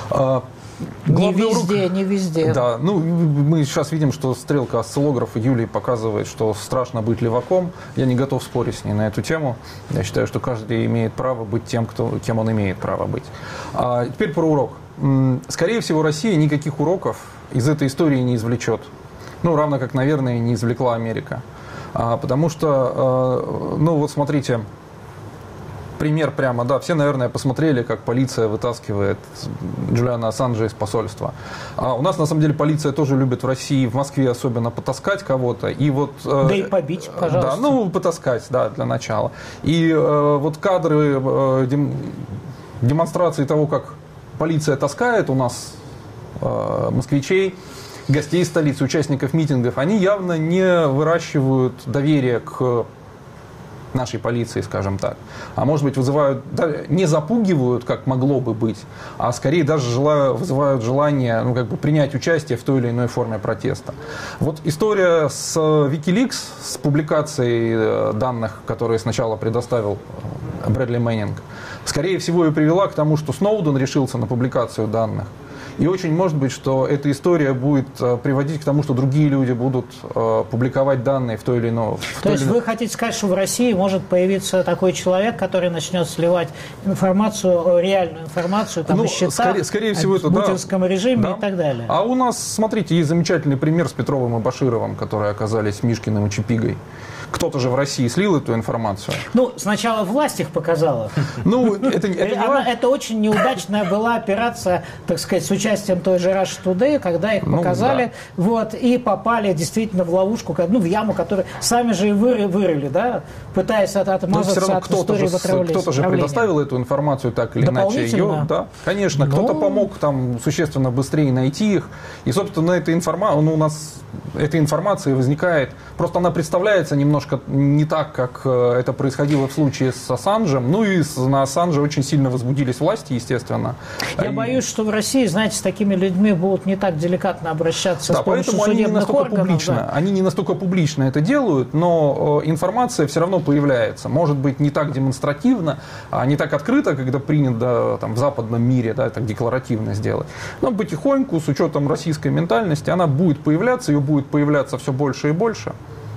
Не везде, урок... не везде. Да, ну, мы сейчас видим, что стрелка осциллографа Юлии показывает, что страшно быть леваком. Я не готов спорить с ней на эту тему. Я считаю, что каждый имеет право быть тем, кто, кем он имеет право быть. А теперь про урок. Скорее всего, Россия никаких уроков из этой истории не извлечет. Ну, равно как, наверное, не извлекла Америка. А, потому что, ну, вот смотрите... Пример прямо, да, все, наверное, посмотрели, как полиция вытаскивает Джулиана Ассанжа из посольства. А у нас, на самом деле, полиция тоже любит в России, в Москве особенно, потаскать кого-то. И вот, да и побить, пожалуйста. Да, ну, потаскать, да, для начала. И э, вот кадры э, дем, демонстрации того, как полиция таскает у нас э, москвичей, гостей столицы, участников митингов, они явно не выращивают доверие к нашей полиции, скажем так. А может быть, вызывают, да, не запугивают, как могло бы быть, а скорее даже желаю, вызывают желание, ну, как бы принять участие в той или иной форме протеста. Вот история с Wikileaks, с публикацией данных, которые сначала предоставил Брэдли Мэннинг, скорее всего и привела к тому, что Сноуден решился на публикацию данных. И очень может быть, что эта история будет приводить к тому, что другие люди будут э, публиковать данные в той или иной... В То есть или... вы хотите сказать, что в России может появиться такой человек, который начнет сливать информацию, реальную информацию, там, ну, о счетах, скорее, скорее всего, о путинском да, режиме да. и так далее. А у нас, смотрите, есть замечательный пример с Петровым и Башировым, которые оказались Мишкиным и Чипигой. Кто-то же в России слил эту информацию. Ну, сначала власть их показала. Ну, это, это, Она, это очень неудачная была операция, так сказать, с участием той же Russia Today, когда их показали, ну, да. вот, и попали действительно в ловушку, ну, в яму, которую сами же и вырыли, вырыли, да, пытаясь от, отмазаться от истории в отравлении. Кто-то же предоставил эту информацию так или иначе. Ее, да, конечно, ну... кто-то помог там существенно быстрее найти их. И, собственно, эта информация, ну, у нас эта информация возникает, просто она представляется немножко не так, как это происходило в случае с Ассанжем. Ну и на Ассанже очень сильно возбудились власти, естественно. Я и... боюсь, что в России, знаете, с такими людьми будут не так деликатно обращаться, да, с помощью поэтому судебных они не настолько органов. Публично, да. Они не настолько публично это делают, но информация все равно появляется. Может быть, не так демонстративно, а не так открыто, когда принято там, в западном мире, да, так декларативно сделать. Но потихоньку, с учетом российской ментальности, она будет появляться, ее будет появляться все больше и больше.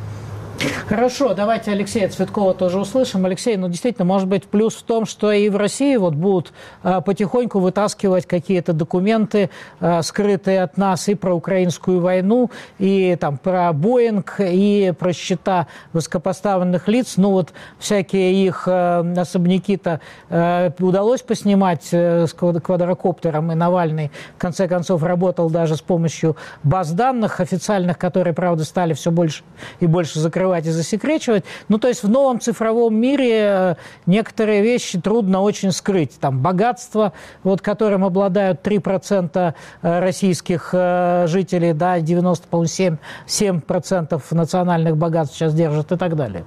Хорошо, давайте Алексея Цветкова тоже услышим. Алексей, ну действительно, может быть, плюс в том, что и в России вот будут а, потихоньку вытаскивать какие-то документы, а, скрытые от нас, и про украинскую войну, и там про Боинг, и про счета высокопоставленных лиц. Ну вот всякие их а, особняки-то а, удалось поснимать а, с квадрокоптером, и Навальный, в конце концов, работал даже с помощью баз данных официальных, которые, правда, стали все больше и больше закрывать и засекречивать. Ну, то есть в новом цифровом мире некоторые вещи трудно очень скрыть. Там богатство, вот, которым обладают три процента российских жителей, да, девяносто семь процентов национальных богатств сейчас держат и так далее.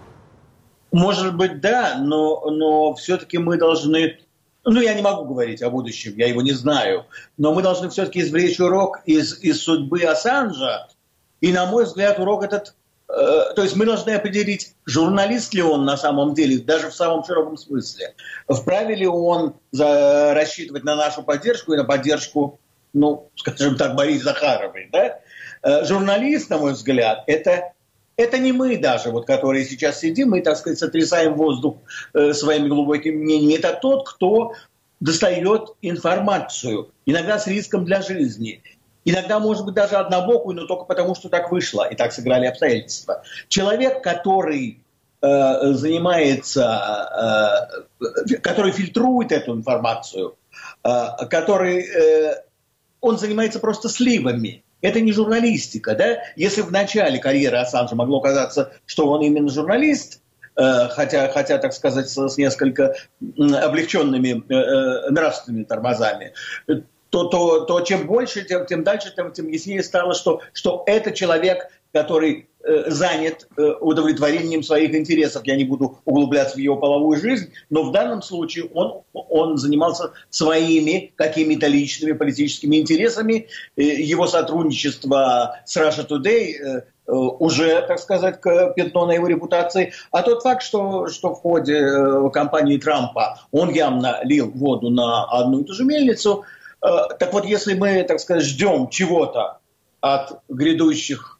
Может быть, да, но, но все-таки мы должны... Ну, я не могу говорить о будущем, я его не знаю, но мы должны все-таки извлечь урок из, из судьбы Ассанжа. И, на мой взгляд, урок этот... То есть мы должны определить, журналист ли он на самом деле, даже в самом широком смысле. Вправе ли он за, рассчитывать на нашу поддержку и на поддержку ну, скажем так, Марии Захаровой, да? Журналист, на мой взгляд, это, это не мы даже, вот, которые сейчас сидим и, так сказать, сотрясаем воздух э, своими глубокими мнениями. Это тот, кто достает информацию, иногда с риском для жизни. Иногда, может быть, даже однобокую, но только потому, что так вышло, и так сыграли обстоятельства. Человек, который э, занимается, э, который фильтрует эту информацию, э, который, э, он занимается просто сливами. Это не журналистика, да? Если в начале карьеры Ассанжа могло казаться, что он именно журналист, э, хотя, хотя, так сказать, с, с несколько облегченными э, нравственными тормозами, То, то, то чем больше, тем, тем дальше, тем, тем яснее стало, что, что это человек, который э, занят э, удовлетворением своих интересов. Я не буду углубляться в его половую жизнь, но в данном случае он, он занимался своими какими-то личными политическими интересами. Э, его сотрудничество с Russia Today э, э, уже, так сказать, пятно на его репутации. А тот факт, что, что в ходе э, кампании Трампа он явно лил воду на одну и ту же мельницу. Так вот, если мы, так сказать, ждем чего-то от грядущих,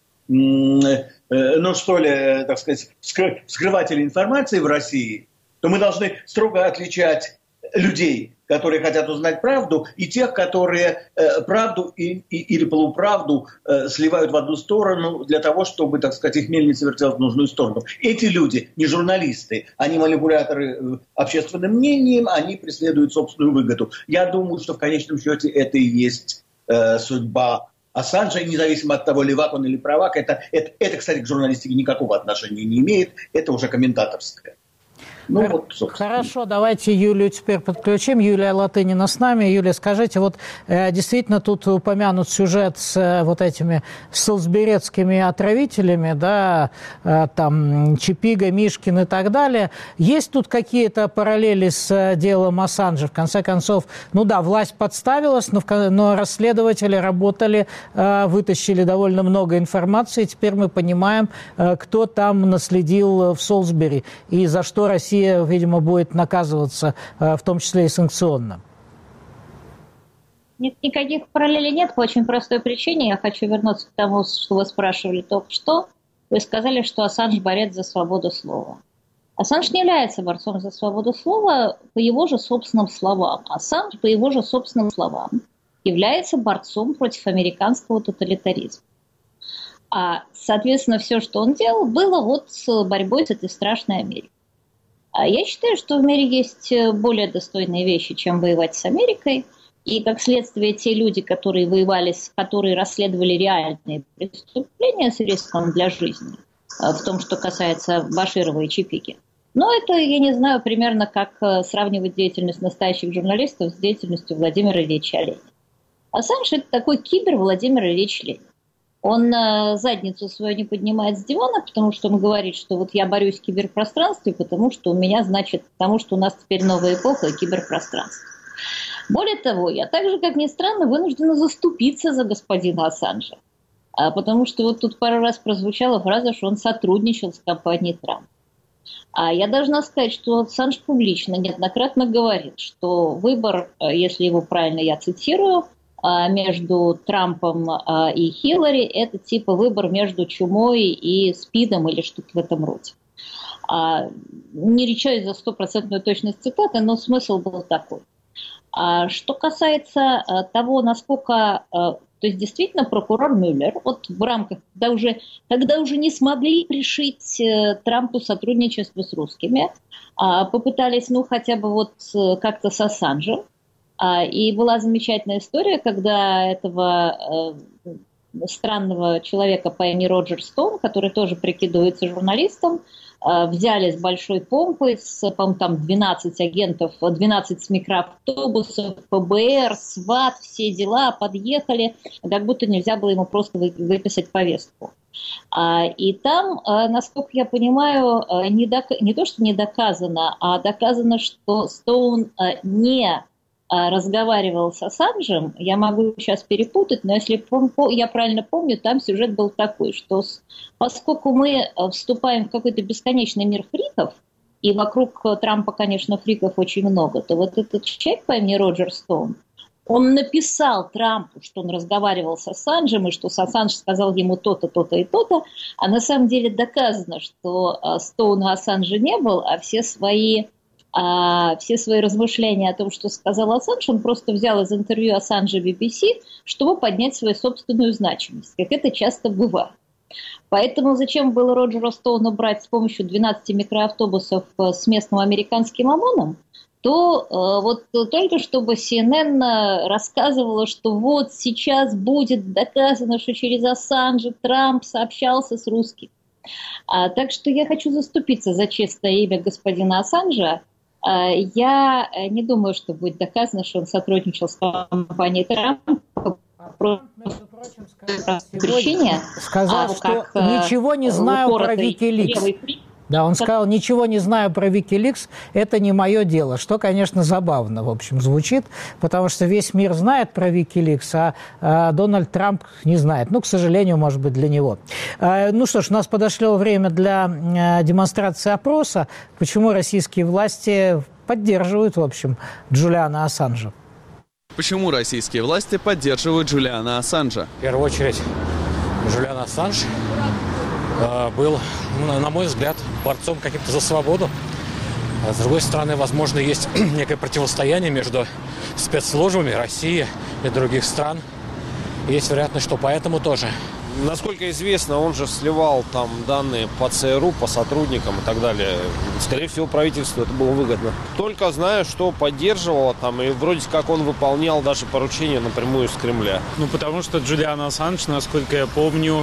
ну что ли, так сказать, вскрывателей информации в России, то мы должны строго отличать людей, которые хотят узнать правду, и тех, которые правду и, и, или полуправду сливают в одну сторону для того, чтобы, так сказать, их мельница вертелась в нужную сторону. Эти люди не журналисты, они манипуляторы общественным мнением, они преследуют собственную выгоду. Я думаю, что в конечном счете это и есть э, судьба Ассанжа, независимо от того, левак он или правак. Это, это, это, кстати, к журналистике никакого отношения не имеет, это уже комментаторское. Ну, вот, хорошо, давайте Юлию теперь подключим. Юлия Латынина с нами. Юлия, скажите, вот э, действительно тут упомянут сюжет с э, вот этими солсберецкими отравителями, да, э, там Чипига, Мишкин и так далее. Есть тут какие-то параллели с э, делом Ассанжа? В конце концов, ну да, власть подставилась, но, в, но расследователи работали, э, вытащили довольно много информации. Теперь мы понимаем, э, кто там наследил в Солсбери и за что Россия, видимо, будет наказываться, в том числе и санкционно. Нет, никаких параллелей нет, по очень простой причине. Я хочу вернуться к тому, что вы спрашивали только что. Вы сказали, что Ассанж борец за свободу слова. Ассанж не является борцом за свободу слова по его же собственным словам. Ассанж, по его же собственным словам, является борцом против американского тоталитаризма. А, соответственно, все, что он делал, было вот с борьбой с этой страшной Америкой. Я считаю, что в мире есть более достойные вещи, чем воевать с Америкой. И, как следствие, те люди, которые воевали, которые расследовали реальные преступления с риском для жизни, в том, что касается Баширова и Чипиги. Но это, я не знаю, примерно как сравнивать деятельность настоящих журналистов с деятельностью Владимира Ильича Ленина. Ассанж – это такой кибер Владимир Ильич Ленин. Он э, задницу свою не поднимает с дивана, потому что он говорит, что вот я борюсь в киберпространстве, потому что у меня, значит, потому что у нас теперь новая эпоха киберпространства. Более того, я также, как ни странно, вынуждена заступиться за господина Ассанжа. А, потому что вот тут пару раз прозвучала фраза, что он сотрудничал с компанией Трамп. А я должна сказать, что Ассанж публично неоднократно говорит, что выбор, если его правильно я цитирую, между Трампом и Хиллари, это типа выбор между чумой и СПИДом или что-то в этом роде. Не речаюсь за стопроцентную точность цитаты, но смысл был такой. Что касается того, насколько... То есть действительно прокурор Мюллер, вот в рамках, когда уже, когда уже не смогли пришить Трампу сотрудничество с русскими, попытались, ну, хотя бы вот как-то с Ассанжем. И была замечательная история, когда этого э, странного человека по имени Роджер Стоун, который тоже прикидывается журналистом, э, взяли с большой помпой, с, по-моему, там двенадцать агентов, двенадцать микроавтобусов, ФБР, СВАТ, все дела, подъехали, как будто нельзя было ему просто выписать повестку. А, и там, а, насколько я понимаю, а, не, док... не то, что не доказано, а доказано, что Стоун а, не разговаривал с Ассанжем, я могу сейчас перепутать, но если я правильно помню, там сюжет был такой, что поскольку мы вступаем в какой-то бесконечный мир фриков, и вокруг Трампа, конечно, фриков очень много, то вот этот человек по имени Роджер Стоун, Он написал Трампу, что он разговаривал с Ассанжем, и что Ассанж сказал ему то-то, то-то и то-то, а на самом деле доказано, что Стоун у Ассанжа не был, а все свои, а, все свои размышления о том, что сказал Ассанж, он просто взял из интервью Ассанжа би би си, чтобы поднять свою собственную значимость, как это часто бывает. Поэтому зачем было Роджера Стоуна брать с помощью двенадцати микроавтобусов с местным американским ОМОНом, то э, вот только чтобы си эн эн рассказывала, что вот сейчас будет доказано, что через Ассанжа Трамп сообщался с русским. А, так что я хочу заступиться за честное имя господина Ассанжа. А, я не думаю, что будет доказано, что он сотрудничал с компанией Трампа. Причине, сказал, а, что как, ничего не знаю про Викиликс. Да, он сказал, ничего не знаю про Викиликс, это не мое дело, что, конечно, забавно, в общем, звучит, потому что весь мир знает про Викиликс, а, а Дональд Трамп не знает. Ну, к сожалению, может быть, для него. А, ну что ж, у нас подошло время для а, демонстрации опроса, почему российские власти поддерживают, в общем, Джулиана Ассанжа. Почему российские власти поддерживают Джулиана Ассанжа? В первую очередь, Джулиан Ассанж э, был, на мой взгляд, борцом каким-то за свободу. С другой стороны, возможно, есть некое противостояние между спецслужбами России и других стран. Есть вероятность, что поэтому тоже. Насколько известно, он же сливал там данные по ЦРУ, по сотрудникам и так далее. Скорее всего, правительству это было выгодно. Только знаю, что поддерживало там, и вроде как он выполнял даже поручения напрямую из Кремля. Ну, потому что Джулиан Ассанж, насколько я помню,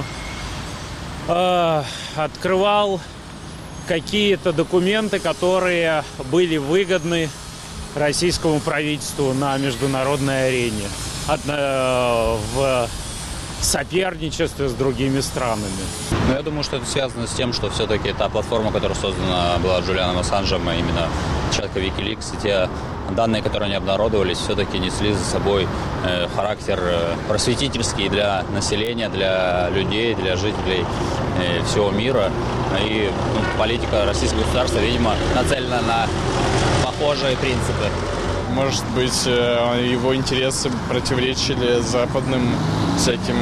э, открывал какие-то документы, которые были выгодны российскому правительству на международной арене. От, э, в соперничестве с другими странами. Ну, я думаю, что это связано с тем, что все-таки та платформа, которая создана была Джулианом Ассанжем, а именно чатка Wikileaks, и те данные, которые они обнародовались, все-таки несли за собой э, характер э, просветительский для населения, для людей, для жителей э, всего мира. И ну, политика российского государства, видимо, нацелена на похожие принципы. Может быть, его интересы противоречили западным всяким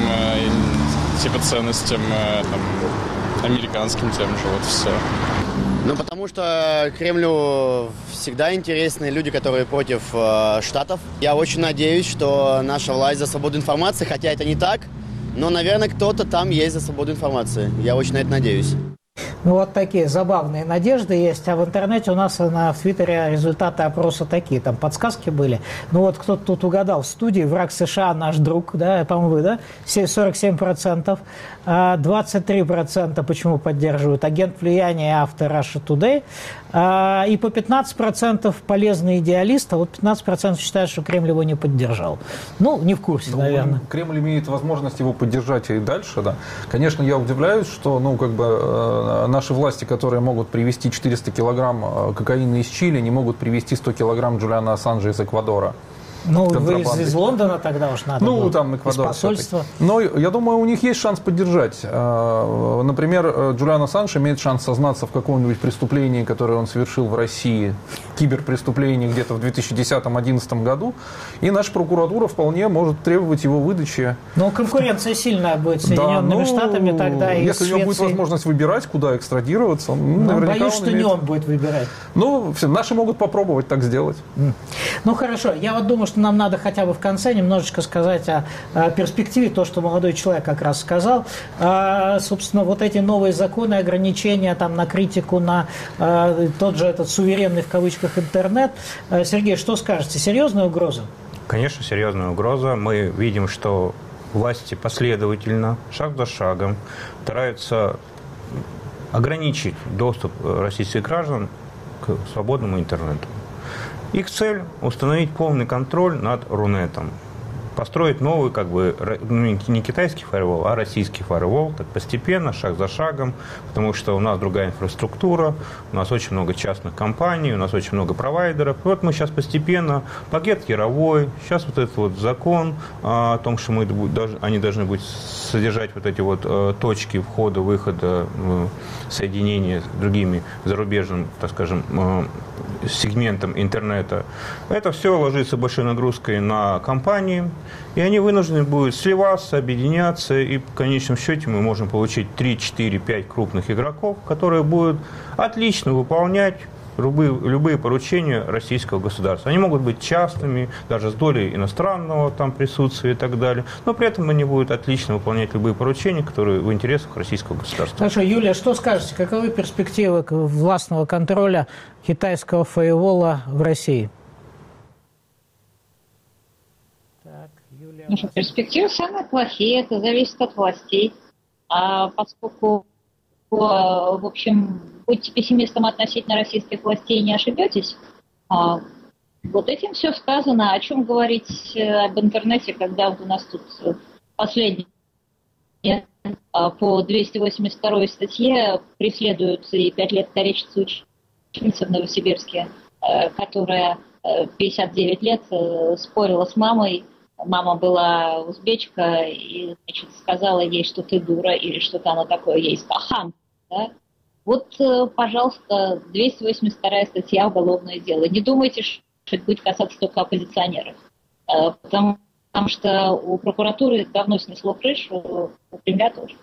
типа ценностям, там, американским тем же, вот все. Ну, потому что Кремлю всегда интересны люди, которые против э, Штатов. Я очень надеюсь, что наша власть за свободу информации, хотя это не так, но, наверное, кто-то там есть за свободу информации. Я очень на это надеюсь. Ну, вот такие забавные надежды есть. А в интернете у нас на, в Твиттере результаты опроса такие. Там подсказки были. Ну, вот кто-то тут угадал в студии. Враг США наш друг, да, по-моему, вы, да? сорок семь процентов. двадцать три процента почему поддерживают агент влияния, автор Russia Today. И по пятнадцать процентов полезный идеалист, а вот пятнадцать процентов считают, что Кремль его не поддержал. Ну, не в курсе, ну, наверное. Кремль имеет возможность его поддержать и дальше, да. Конечно, я удивляюсь, что, ну, как бы, наши власти, которые могут привезти четыреста килограмм кокаина из Чили, не могут привезти сто килограмм Джулиана Ассанжа из Эквадора. Ну, вы из, из Лондона тогда уж надо Ну, было. там Эквадор. Из посольства. Но я думаю, у них есть шанс поддержать. Например, Джулиан Ассанж имеет шанс сознаться в каком-нибудь преступлении, которое он совершил в России, киберпреступлении где-то в две тысячи десятом-две тысячи одиннадцатом году, и наша прокуратура вполне может требовать его выдачи. Но конкуренция сильная будет с Соединенными да, ну, Штатами тогда. И если у него будет возможность выбирать, куда экстрадироваться, он, ну, наверняка боюсь, он что имеет... не он будет выбирать. Ну, все, наши могут попробовать так сделать. Ну, хорошо. Я вот думаю, что нам надо хотя бы в конце немножечко сказать о, о перспективе, то, что молодой человек как раз сказал. А, собственно, вот эти новые законы, ограничения там, на критику, на а, тот же этот суверенный в кавычках интернет. А, Сергей, что скажете? Серьезная угроза? Конечно, серьезная угроза. Мы видим, что власти последовательно, шаг за шагом стараются ограничить доступ российских граждан к свободному интернету. Их цель – установить полный контроль над Рунетом. построить новый, как бы, ну, не китайский фаервол, а российский фаервол, так постепенно, шаг за шагом, потому что у нас другая инфраструктура, у нас очень много частных компаний, у нас очень много провайдеров. И вот мы сейчас постепенно, пакет Яровой, сейчас вот этот вот закон о том, что мы, они должны быть содержать вот эти вот точки входа, выхода, соединения с другими зарубежным, так скажем, сегментом интернета. Это все ложится большой нагрузкой на компании, и они вынуждены будут сливаться, объединяться, и в конечном счете мы можем получить три, четыре, пять крупных игроков, которые будут отлично выполнять любые, любые поручения российского государства. Они могут быть частными, даже с долей иностранного там присутствия и так далее, но при этом они будут отлично выполнять любые поручения, которые в интересах российского государства. Хорошо, Юлия, что скажете, каковы перспективы властного контроля китайского фаервола в России? Так, Юлия... Ну, перспективы самые плохие, это зависит от властей, а поскольку, в общем, будьте пессимистом относительно российских властей, не ошибетесь. А, вот этим все сказано. О чем говорить об интернете, когда вот у нас тут последний по двести восемьдесят второй статье преследуют и пять лет корречится ученица в Новосибирске, которая пятьдесят девять лет спорила с мамой. Мама была узбечка и, значит, сказала ей, что ты дура, или что-то она такое ей сказала. Хам, да? Вот, пожалуйста, двести восемьдесят вторая статья «Уголовное дело». Не думайте, что это будет касаться только оппозиционеров. Потому, потому что у прокуратуры давно снесло крышу, у Кремля тоже.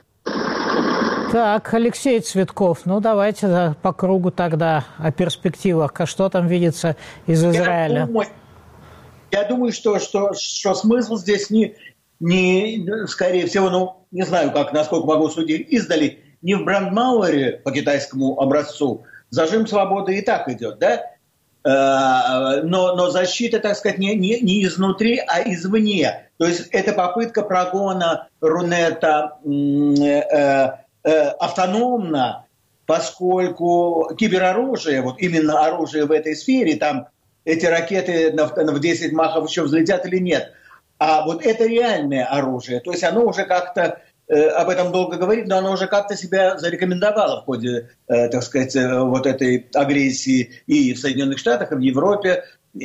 Так, Алексей Цветков, ну давайте по кругу тогда о перспективах. Что там видится из Израиля? Я думаю, я думаю что, что, что смысл здесь не, не, скорее всего, ну, не знаю, как, насколько могу судить издали, не в Брандмауэре по китайскому образцу. Зажим свободы и так идет, да? Но, но защита, так сказать, не, не, не изнутри, а извне. То есть это попытка прогона Рунета э, э, автономно, поскольку кибероружие, вот именно оружие в этой сфере, там эти ракеты в десять махов еще взлетят или нет. А вот это реальное оружие. То есть оно уже как-то... Об этом долго говорить, но оно уже как-то себя зарекомендовало в ходе, так сказать, вот этой агрессии и в Соединенных Штатах, и в Европе.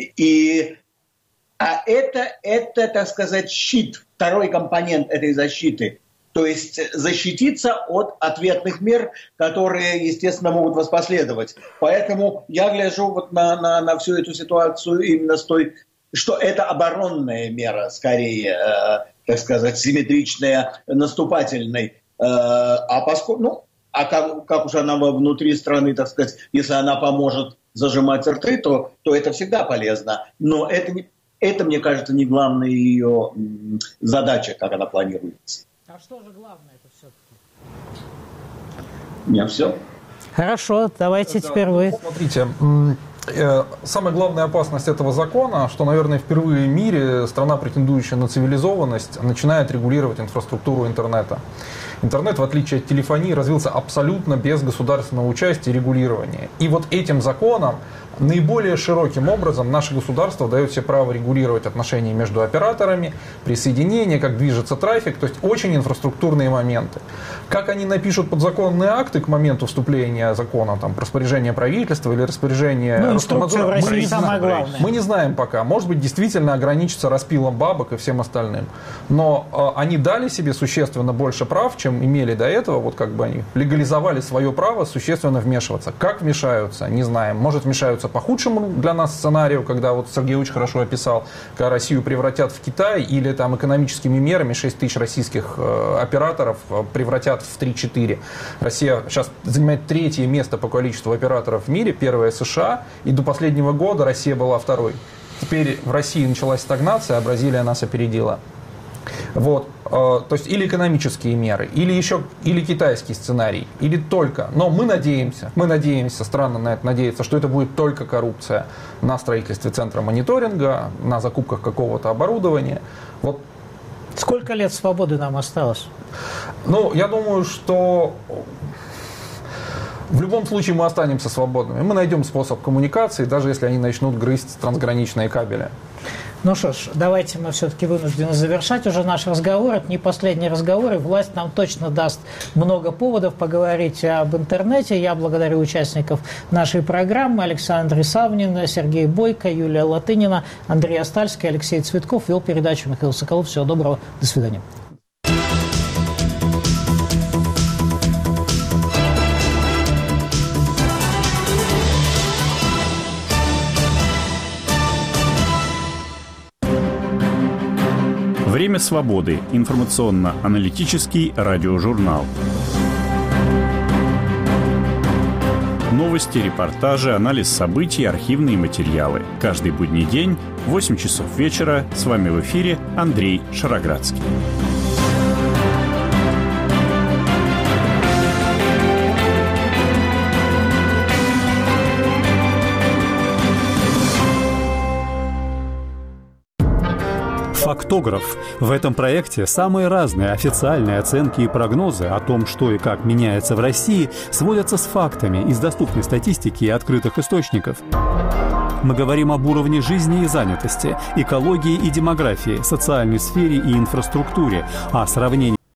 И, а это, это, так сказать, щит, второй компонент этой защиты. То есть защититься от ответных мер, которые, естественно, могут воспоследовать. Поэтому я гляжу вот на, на, на всю эту ситуацию именно с той, что это оборонная мера, скорее, так сказать, симметричная, наступательной. А поскольку, ну, а как, как уж она внутри страны, так сказать, если она поможет зажимать рты, то, то это всегда полезно. Но это, не, это, мне кажется, не главная ее задача, как она планируется. А что же главное это все-таки? У меня все. Хорошо, давайте да, теперь вы. Смотрите. Самая главная опасность этого закона, что, наверное, впервые в мире страна, претендующая на цивилизованность, начинает регулировать инфраструктуру интернета. Интернет, в отличие от телефонии, развился абсолютно без государственного участия и регулирования. И вот этим законом наиболее широким образом наше государство дает себе право регулировать отношения между операторами, присоединение, как движется трафик, то есть очень инфраструктурные моменты. Как они напишут подзаконные акты к моменту вступления закона, там, распоряжение правительства или распоряжение ну, Роскомнадзора, мы, не знаем, мы не знаем пока. Может быть, действительно ограничится распилом бабок и всем остальным. Но э, они дали себе существенно больше прав, чем имели до этого, вот как бы они легализовали свое право существенно вмешиваться. Как вмешаются, не знаем. Может, вмешаются по худшему для нас сценарию, когда вот Сергей очень хорошо описал, когда Россию превратят в Китай, или там экономическими мерами шесть тысяч российских э, операторов превратят в три-четыре. Россия сейчас занимает третье место по количеству операторов в мире, первое США, и до последнего года Россия была второй. Теперь в России началась стагнация, а Бразилия нас опередила. Вот, э, то есть или экономические меры, или еще, или китайский сценарий, или только. Но мы надеемся, мы надеемся, странно на это надеяться, что это будет только коррупция на строительстве центра мониторинга, на закупках какого-то оборудования. Вот. Сколько лет свободы нам осталось? Ну, я думаю, что в любом случае мы останемся свободными. Мы найдем способ коммуникации, даже если они начнут грызть трансграничные кабели. Ну что ж, давайте мы все-таки вынуждены завершать уже наш разговор. Это не последний разговор, и власть нам точно даст много поводов поговорить об интернете. Я благодарю участников нашей программы: Александр Исавнин, Сергей Бойко, Юлия Латынина, Андрей Остальский, Алексей Цветков. Вел передачу Михаил Соколов. Всего доброго, до свидания. Время свободы. Информационно-аналитический радиожурнал. Новости, репортажи, анализ событий, архивные материалы. Каждый будний день в восемь часов вечера. С вами в эфире Андрей Шароградский. Фактограф. В этом проекте самые разные официальные оценки и прогнозы о том, что и как меняется в России, сводятся с фактами из доступной статистики и открытых источников. Мы говорим об уровне жизни и занятости, экологии и демографии, социальной сфере и инфраструктуре, о сравнении